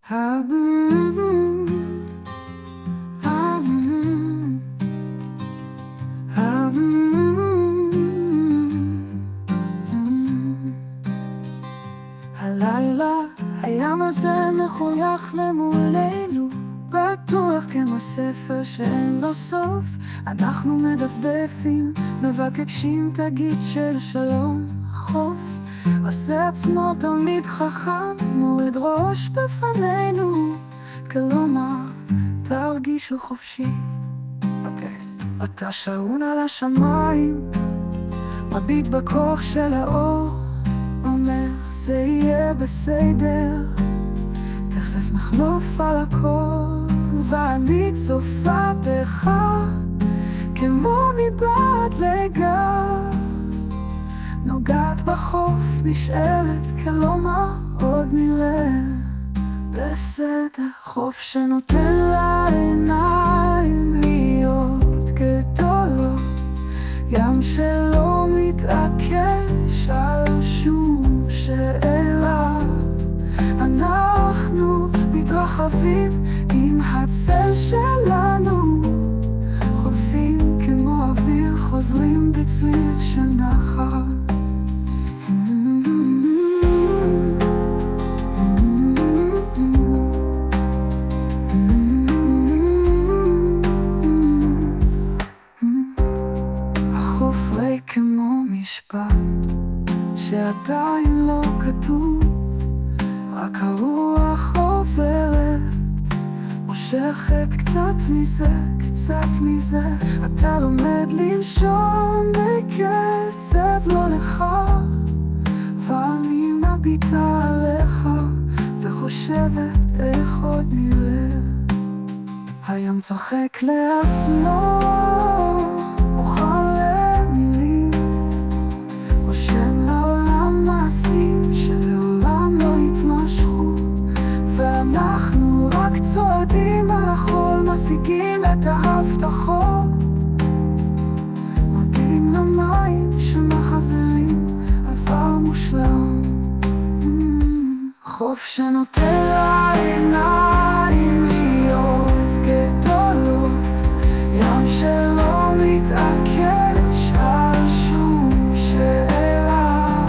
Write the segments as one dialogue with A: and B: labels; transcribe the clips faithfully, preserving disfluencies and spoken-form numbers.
A: הלילה הים הזה מחוייך למולנו, בטוח כמו ספר שאין לו סוף. אנחנו מדפדפים, מבקשים תגיד של שלום. החוף עושה עצמו תלמיד חכם, מוריד ראש בפנינו, כלומר תרגישו חופשי. אוקיי, אתה שעון על השמיים, מביט בכוח של האור, אומר זה יהיה בסדר, תכף נחלוף על הכל. ואני צופה בך כמו מבעד לגב, נוגעת בחוף נשארת, כלומר עוד נראה בסדר. חוף שנותן לעיניים להיות גדולות, ים שלא מתעקש על שום שאלה. אנחנו מתרחבים עם הצל שלנו, חולפים כמו אוויר, חוזרים בצליל של נחל. החוף ריק כמו משפט שעדיין לא כתוב, רק הרוח עוברת, מושכת קצת מזה, קצת מזה. אתה לומד לנשום בקצב לא לך, ואני מביטה עליך וחושבת איך עוד נראה. הים צוחק לעצמו, מוכן למילים, רושם לעולם מעשים שלעולם לא יתמשכו, ואנחנו רק צועדים על החול, משיגים את ההבטחות, מודים למים שמחזרים עבר מושלם. חוף שנותן לעיניים להיות גדולות, ים שלא מתעקש על שום שאלה.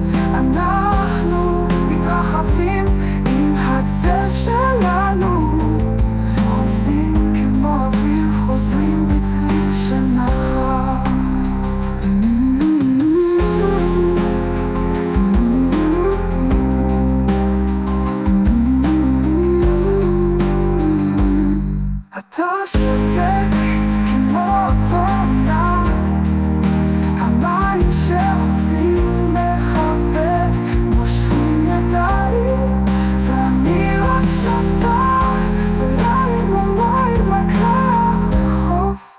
A: אנחנו מתרחבים עם הצל שלנו, חופים כמו אוויר, חוזרים בצליל של נחל. אתה שותק כמו אותו נער, המים שרוצים לחבק מושכים ידיים, ואני רק שותה במים ומים בקר לחוף.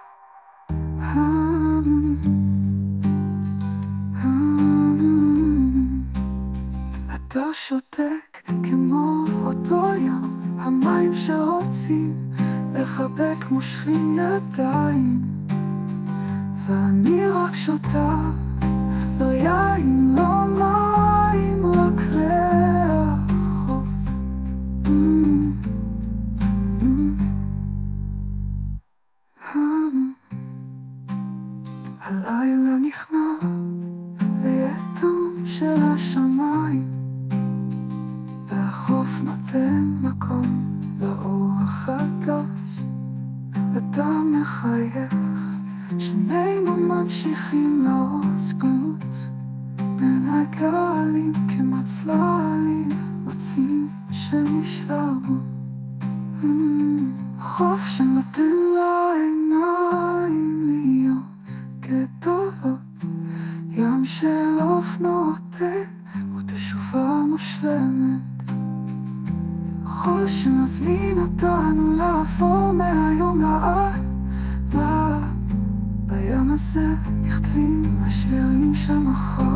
A: אתה שותק כמו אותו ים, המים שרוצים לחבק מושכים ידיים, ואני רק שותה, לא יין, לא מים, רק ריח חוף. הלילה נכנע ליתום של השמיים, והחוף נותן מקום לאור החדש. אתה מחייך, שנינו ממשיכים לרוץ גאות בין הגלים כמצללים, מוצאים שנשארו. חוף שנותן לעיניים להיות גדולות, ים של אופנועותינו ותשובה מושלמת. חול שמזמין אותנו לעבור מהיום לעד, לעד. בים הזה נכתבים השירים של מחר.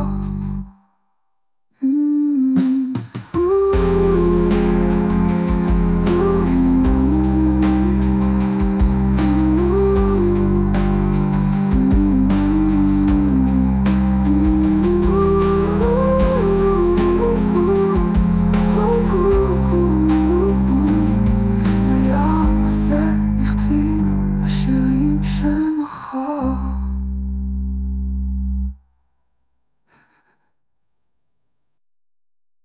A: מחר.